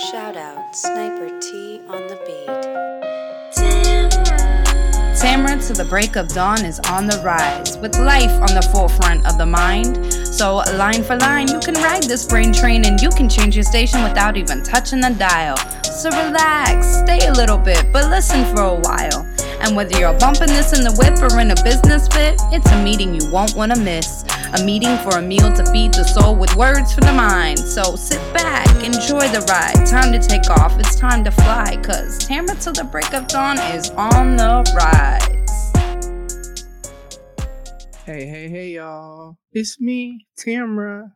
Shout out Sniper T on the beat. Tamra to the break of dawn is on the rise, with life on the forefront of the mind. So line for line, you can ride this brain train and you can change your station without even touching the dial. So relax, stay a little bit, but listen for a while. And whether you're bumping this in the whip or in a business fit, it's a meeting you won't want to miss. A meeting for a meal to feed the soul with words for the mind. So sit back, enjoy the ride. Time to take off, it's time to fly. Cause Tamra till the break of dawn is on the rise. Hey, y'all. It's me, Tamra.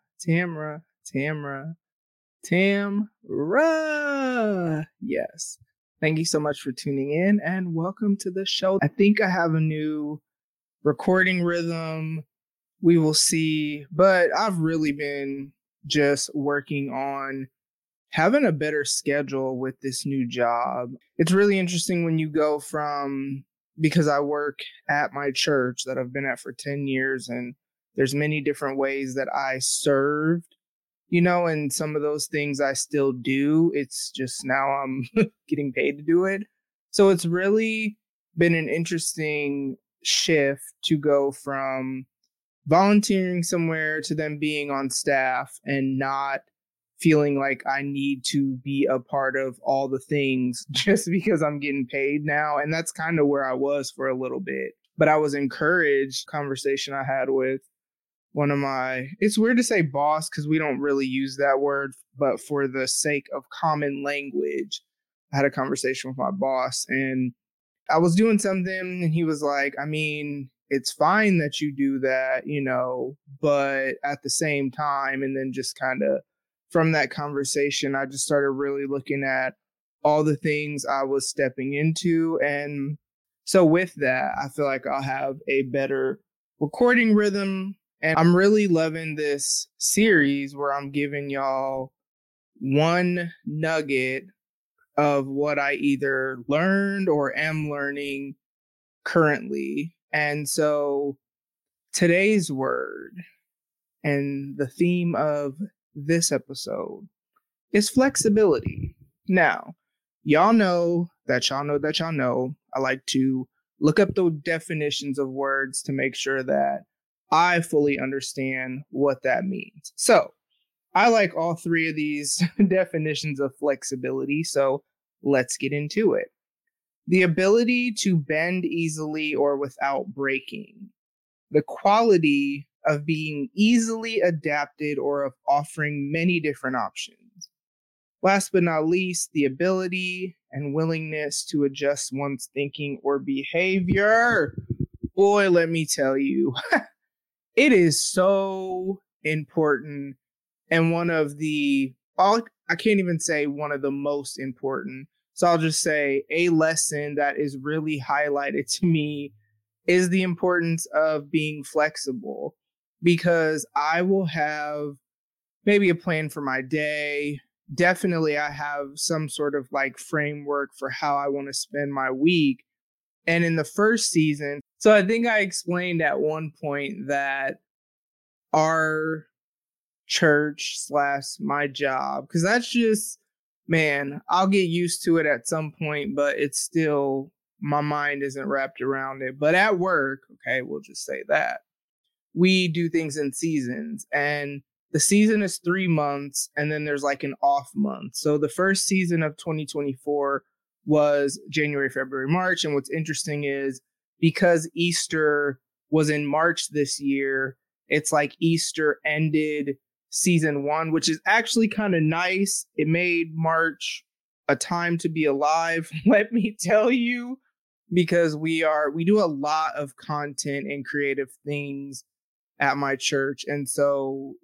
Yes. Thank you so much for tuning in and welcome to the show. I think I have a new recording rhythm. We will see, but I've really been just working on having a better schedule with this new job. It's really interesting when you go from, because I work at my church that I've been at for 10 years and there's many different ways that I served, and some of those things I still do. It's just now I'm getting paid to do it. So it's really been an interesting shift to go from volunteering somewhere to them being on staff and not feeling like I need to be a part of all the things just because I'm getting paid now. And that's kind of where I was for a little bit. But I was encouraged, conversation I had with one of it's weird to say boss because we don't really use that word, but for the sake of common language, I had a conversation with my boss and I was doing something and he was like, it's fine that you do that, but at the same time, and then just kind of from that conversation, I just started really looking at all the things I was stepping into. And so with that, I feel like I'll have a better recording rhythm. And I'm really loving this series where I'm giving y'all one nugget of what I either learned or am learning currently. And so today's word and the theme of this episode is flexibility. Now, y'all know that I like to look up the definitions of words to make sure that I fully understand what that means. So I like all three of these definitions of flexibility. So let's get into it. The ability to bend easily or without breaking. The quality of being easily adapted or of offering many different options. Last but not least, the ability and willingness to adjust one's thinking or behavior. Boy, let me tell you, it is so important and one of I can't even say one of the most important. So I'll just say a lesson that is really highlighted to me is the importance of being flexible, because I will have maybe a plan for my day. Definitely I have some sort of framework for how I want to spend my week. And in the first season, so I think I explained at one point that our church / my job, because that's just, man, I'll get used to it at some point, but it's still, my mind isn't wrapped around it. But at work, okay, we'll just say that we do things in seasons, and the season is 3 months, and then there's an off month. So the first season of 2024 was January, February, March. And what's interesting is because Easter was in March this year, it's like Easter ended season 1, which is actually kind of nice. It made March a time to be alive, let me tell you, because we do a lot of content and creative things at my church. And so,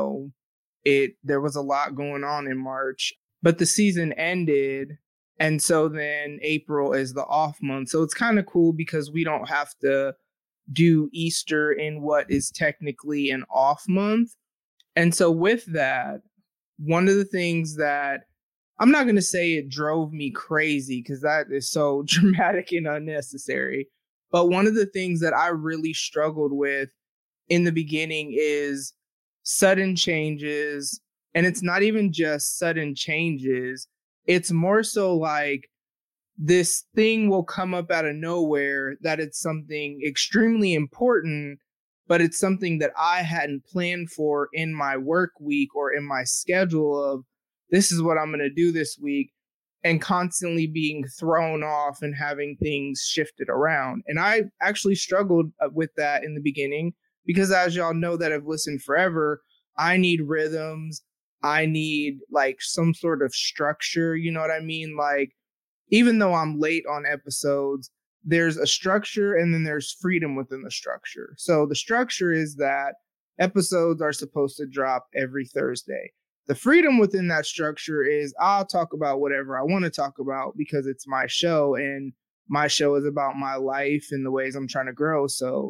there was a lot going on in March, but the season ended. And so then April is the off month. So it's kind of cool because we don't have to do Easter in what is technically an off month. And so with that, one of the things that I'm not going to say it drove me crazy because that is so dramatic and unnecessary. But one of the things that I really struggled with in the beginning is sudden changes And it's not even just sudden changes. It's more so like this thing will come up out of nowhere that it's something extremely important, but it's something that I hadn't planned for in my work week or in my schedule of this is what I'm going to do this week, and constantly being thrown off and having things shifted around. And I actually struggled with that in the beginning because, as y'all know that have listened forever, I need rhythms. I need like some sort of structure. You know what I mean? Like, even though I'm late on episodes, there's a structure and then there's freedom within the structure. So the structure is that episodes are supposed to drop every Thursday. The freedom within that structure is I'll talk about whatever I want to talk about because it's my show, and my show is about my life and the ways I'm trying to grow. So,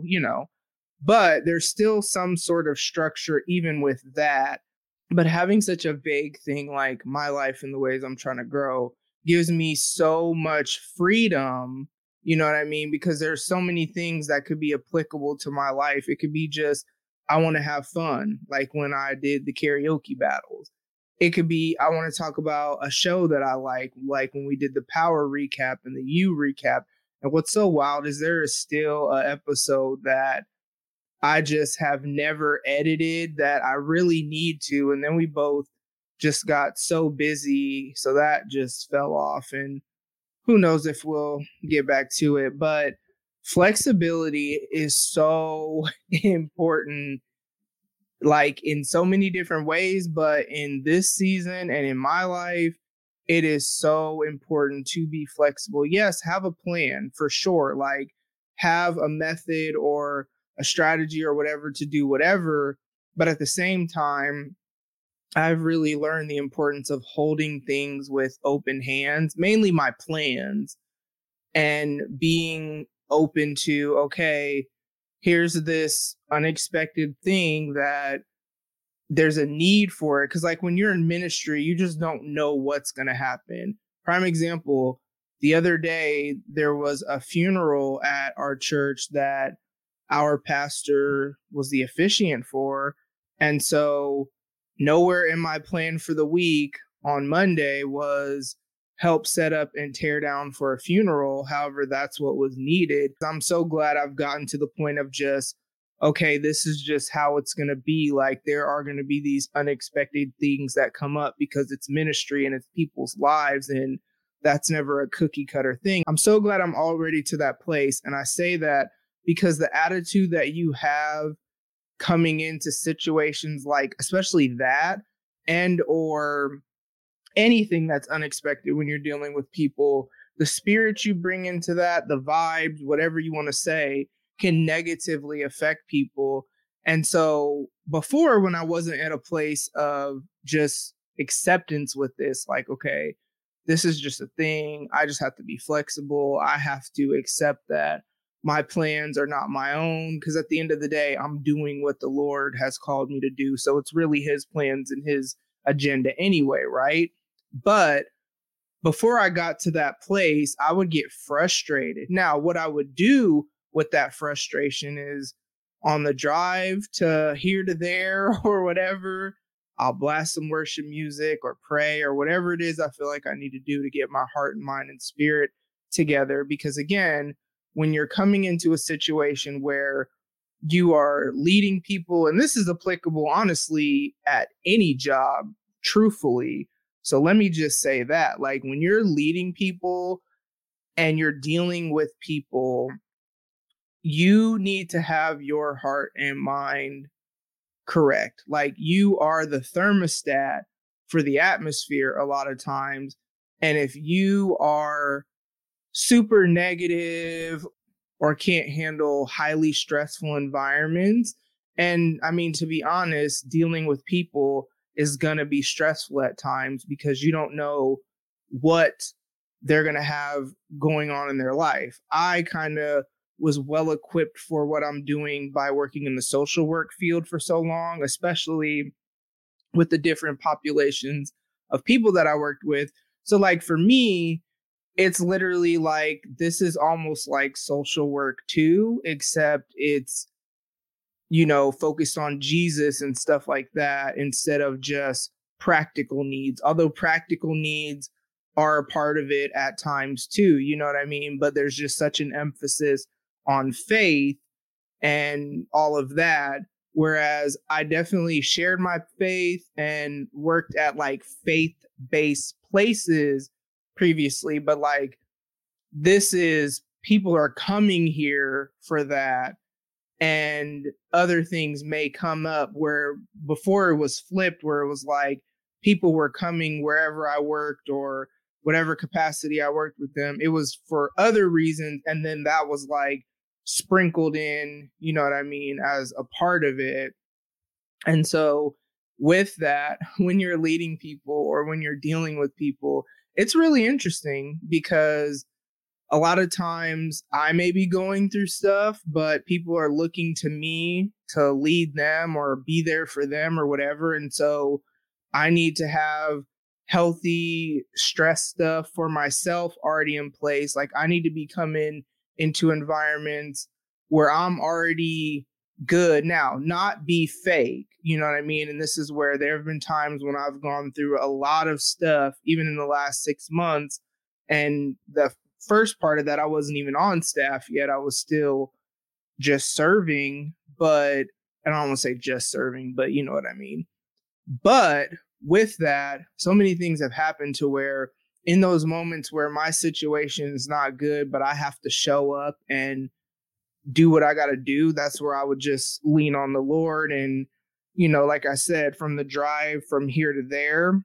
but there's still some sort of structure even with that. But having such a vague thing like my life and the ways I'm trying to grow gives me so much freedom, you know what I mean? Because there's so many things that could be applicable to my life. It could be just, I want to have fun, like when I did the karaoke battles. It could be, I want to talk about a show that I like when we did the Power recap and the You recap. And what's so wild is there is still an episode that I just have never edited that I really need to. And then we both just got so busy, so that just fell off, and who knows if we'll get back to it. But flexibility is so important, like in so many different ways, but in this season and in my life, it is so important to be flexible. Yes, have a plan for sure, like have a method or a strategy or whatever to do whatever, but at the same time, I've really learned the importance of holding things with open hands, mainly my plans, and being open to, okay, here's this unexpected thing that there's a need for it. Because like when you're in ministry, you just don't know what's going to happen. Prime example, the other day, there was a funeral at our church that our pastor was the officiant for. And so nowhere in my plan for the week on Monday was help set up and tear down for a funeral. However, that's what was needed. I'm so glad I've gotten to the point of just, okay, this is just how it's going to be. Like there are going to be these unexpected things that come up because it's ministry and it's people's lives, and that's never a cookie cutter thing. I'm so glad I'm already to that place. And I say that because the attitude that you have coming into situations like especially that and or anything that's unexpected when you're dealing with people, the spirit you bring into that, the vibes, whatever you want to say, can negatively affect people. And so before, when I wasn't at a place of just acceptance with this, like, okay, this is just a thing, I just have to be flexible, I have to accept that my plans are not my own, because at the end of the day, I'm doing what the Lord has called me to do. So it's really his plans and his agenda anyway, right? But before I got to that place, I would get frustrated. Now, what I would do with that frustration is on the drive to here to there or whatever, I'll blast some worship music or pray or whatever it is I feel like I need to do to get my heart and mind and spirit together. Because again, when you're coming into a situation where you are leading people, and this is applicable, honestly, at any job, truthfully. So let me just say that, like when you're leading people and you're dealing with people, you need to have your heart and mind correct. Like you are the thermostat for the atmosphere a lot of times. And if you are super negative or can't handle highly stressful environments, and I mean, to be honest, dealing with people is going to be stressful at times because you don't know what they're going to have going on in their life. I kind of was well equipped for what I'm doing by working in the social work field for so long, especially with the different populations of people that I worked with. So like for me, it's literally like, this is almost like social work too, except it's, you know, focused on Jesus and stuff like that, instead of just practical needs, although practical needs are a part of it at times too, you know what I mean? But there's just such an emphasis on faith and all of that. Whereas I definitely shared my faith and worked at like faith-based places previously, but like this is people are coming here for that, and other things may come up where before it was flipped, where it was like people were coming wherever I worked or whatever capacity I worked with them. It was for other reasons. And then that was like sprinkled in, you know what I mean, as a part of it. And so with that, when you're leading people or when you're dealing with people, it's really interesting because a lot of times I may be going through stuff, but people are looking to me to lead them or be there for them or whatever. And so I need to have healthy stress stuff for myself already in place. Like I need to be coming into environments where I'm already good. Now, not be fake, you know what I mean? And this is where there have been times when I've gone through a lot of stuff, even in the last 6 months. And the first part of that, I wasn't even on staff yet. I was still just serving, but I don't want to say just serving, but you know what I mean. But with that, so many things have happened to where in those moments where my situation is not good, but I have to show up and do what I got to do, that's where I would just lean on the Lord. And, you know, like I said, from the drive from here to there,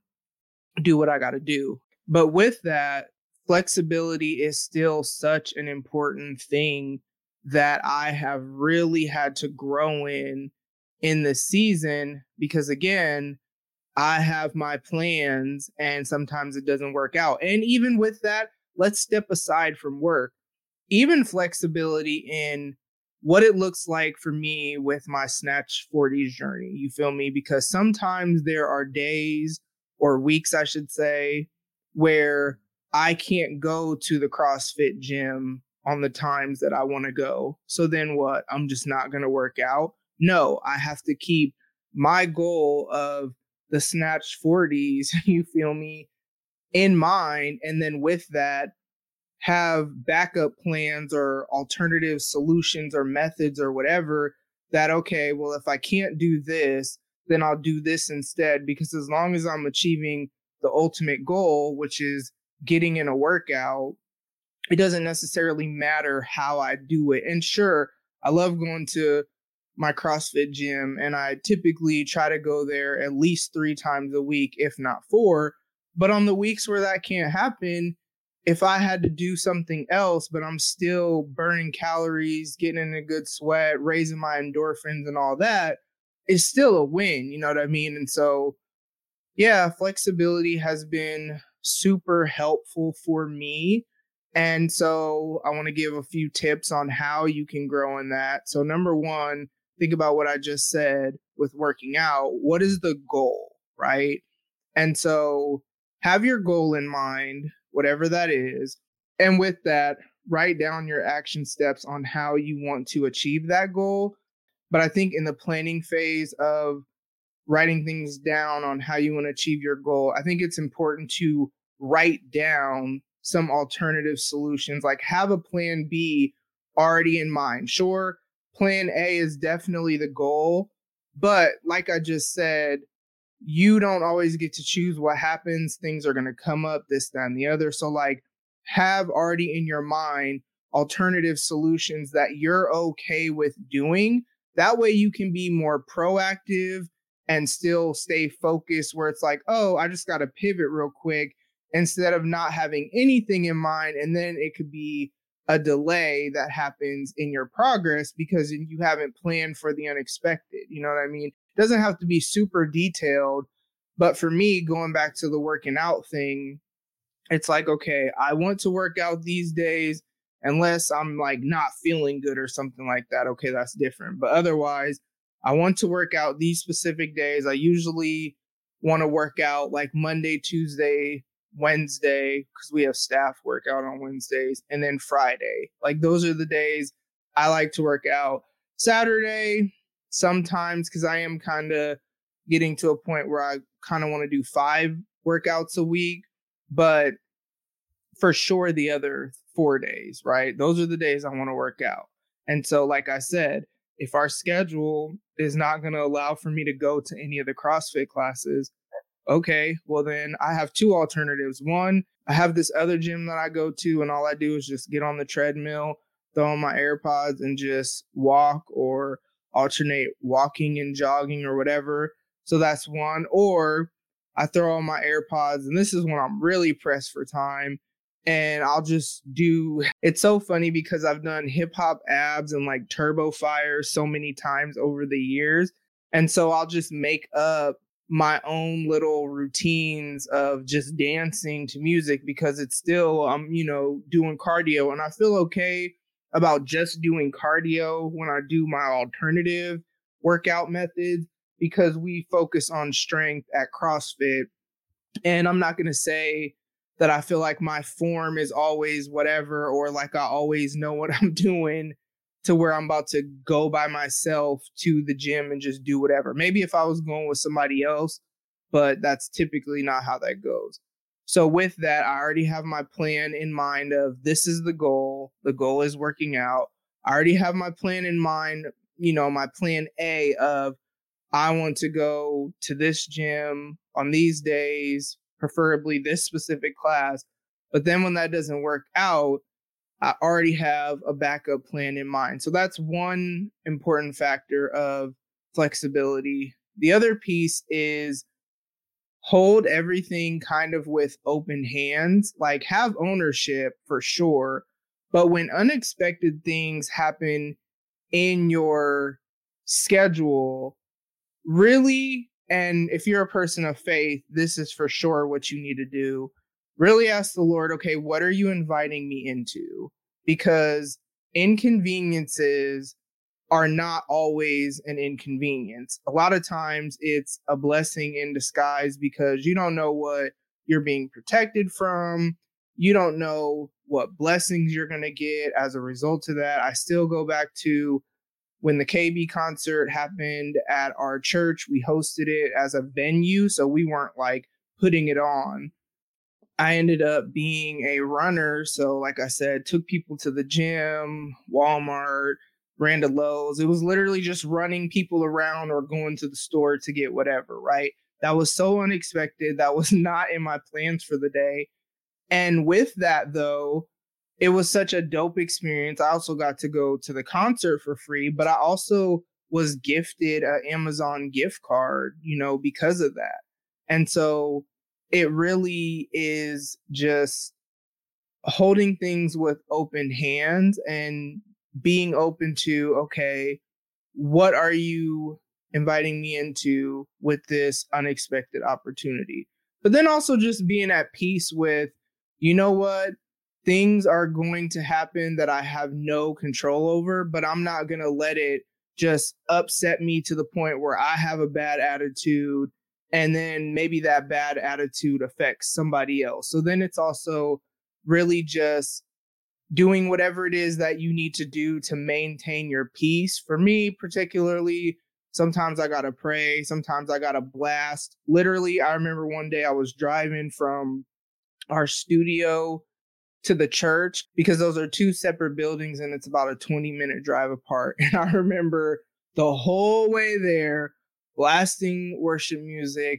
do what I got to do. But with that, flexibility is still such an important thing that I have really had to grow in this season, because again, I have my plans and sometimes it doesn't work out. And even with that, let's step aside from work. Even flexibility in what it looks like for me with my Snatch 40s journey. You feel me? Because sometimes there are days or weeks, I should say, where I can't go to the CrossFit gym on the times that I want to go. So then what? I'm just not going to work out? No, I have to keep my goal of the Snatch 40s, you feel me, in mind. And then with that, have backup plans or alternative solutions or methods or whatever that, okay, well, if I can't do this, then I'll do this instead. Because as long as I'm achieving the ultimate goal, which is getting in a workout, it doesn't necessarily matter how I do it. And sure, I love going to my CrossFit gym, and I typically try to go there at least 3 times a week, if not 4. But on the weeks where that can't happen, if I had to do something else, but I'm still burning calories, getting in a good sweat, raising my endorphins and all that, it's still a win, you know what I mean? And so, yeah, flexibility has been super helpful for me. And so I want to give a few tips on how you can grow in that. So number one, think about what I just said with working out. What is the goal, right? And so have your goal in mind, whatever that is. And with that, write down your action steps on how you want to achieve that goal. But I think in the planning phase of writing things down on how you want to achieve your goal, I think it's important to write down some alternative solutions, like have a plan B already in mind. Sure, plan A is definitely the goal, but like I just said, you don't always get to choose what happens. Things are going to come up, this, that, and the other. So like have already in your mind alternative solutions that you're okay with doing. That way you can be more proactive and still stay focused, where it's like, oh, I just got to pivot real quick, instead of not having anything in mind. And then it could be a delay that happens in your progress because you haven't planned for the unexpected. You know what I mean? It doesn't have to be super detailed. But for me, going back to the working out thing, it's like, okay, I want to work out these days unless I'm like not feeling good or something like that. Okay, that's different. But otherwise, I want to work out these specific days. I usually want to work out like Monday, Tuesday, Wednesday, because we have staff workout on Wednesdays, and then Friday. Like those are the days I like to work out. Saturday, sometimes, because I am kind of getting to a point where I kind of want to do 5 workouts a week, but for sure the other 4 days, right? Those are the days I want to work out. And so, like I said, if our schedule is not going to allow for me to go to any of the CrossFit classes, okay, well then I have 2 alternatives. One, I have this other gym that I go to and all I do is just get on the treadmill, throw on my AirPods and just walk or alternate walking and jogging or whatever. So that's one. Or I throw on my AirPods, and this is when I'm really pressed for time, and I'll just do, it's so funny because I've done hip hop abs and like turbo fire so many times over the years. And so I'll just make up my own little routines of just dancing to music because it's still, doing cardio, and I feel okay about just doing cardio when I do my alternative workout methods because we focus on strength at CrossFit. And I'm not going to say that I feel like my form is always whatever, or like I always know what I'm doing to where I'm about to go by myself to the gym and just do whatever. Maybe if I was going with somebody else, but that's typically not how that goes. So with that, I already have my plan in mind of this is the goal. The goal is working out. I already have my plan in mind, my plan A of I want to go to this gym on these days, preferably this specific class. But then when that doesn't work out, I already have a backup plan in mind. So that's one important factor of flexibility. The other piece is hold everything kind of with open hands, like have ownership for sure. But when unexpected things happen in your schedule, really, and if you're a person of faith, this is for sure what you need to do. Really ask the Lord, okay, what are you inviting me into? Because inconveniences are not always an inconvenience. A lot of times it's a blessing in disguise because you don't know what you're being protected from. You don't know what blessings you're going to get as a result of that. I still go back to when the KB concert happened at our church. We hosted it as a venue, so we weren't like putting it on. I ended up being a runner. So like I said, took people to the gym, Walmart, ran to Lowe's. It was literally just running people around or going to the store to get whatever, right? That was so unexpected. That was not in my plans for the day. And with that, though, it was such a dope experience. I also got to go to the concert for free, but I also was gifted an Amazon gift card, because of that. And so it really is just holding things with open hands and being open to, okay, what are you inviting me into with this unexpected opportunity? But then also just being at peace with, you know what? Things are going to happen that I have no control over, but I'm not going to let it just upset me to the point where I have a bad attitude, and then maybe that bad attitude affects somebody else. So then it's also really just doing whatever it is that you need to do to maintain your peace. For me, particularly, sometimes I got to pray. Sometimes I got to blast. Literally, I remember one day I was driving from our studio to the church because those are 2 separate buildings and it's about a 20-minute drive apart. And I remember the whole way there blasting worship music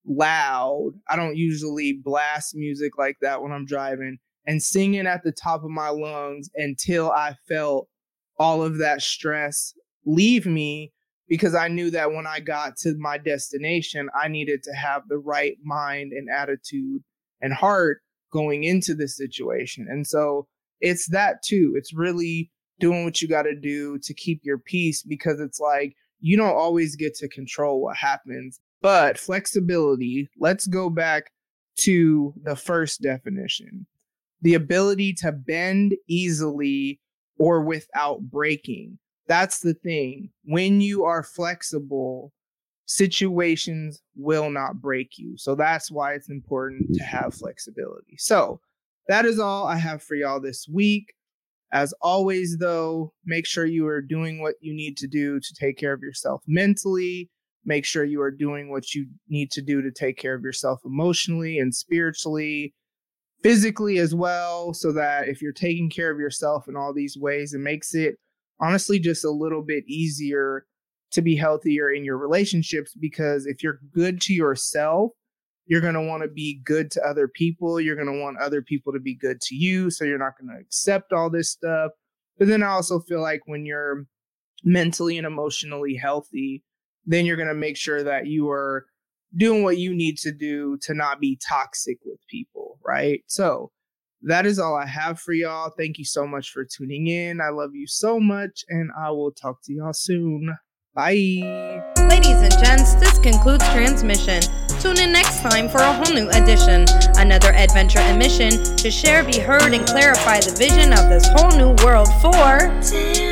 loud. I don't usually blast music like that when I'm driving, and singing at the top of my lungs until I felt all of that stress leave me, because I knew that when I got to my destination, I needed to have the right mind and attitude and heart going into this situation. And so it's that too. It's really doing what you got to do to keep your peace, because it's like you don't always get to control what happens. But flexibility, let's go back to the first definition. The ability to bend easily or without breaking. That's the thing. When you are flexible, situations will not break you. So that's why it's important to have flexibility. So that is all I have for y'all this week. As always, though, make sure you are doing what you need to do to take care of yourself mentally, make sure you are doing what you need to do to take care of yourself emotionally and spiritually, physically as well, so that if you're taking care of yourself in all these ways, it makes it honestly just a little bit easier to be healthier in your relationships, because if you're good to yourself, you're going to want to be good to other people. You're going to want other people to be good to you. So you're not going to accept all this stuff. But then I also feel like when you're mentally and emotionally healthy, then you're going to make sure that you are doing what you need to do to not be toxic with people, right? So that is all I have for y'all. Thank you so much for tuning in. I love you so much, and I will talk to y'all soon. Bye. Ladies and gents, this concludes transmission. Tune in next time for a whole new edition. Another adventure and mission to share, be heard, and clarify the vision of this whole new world for...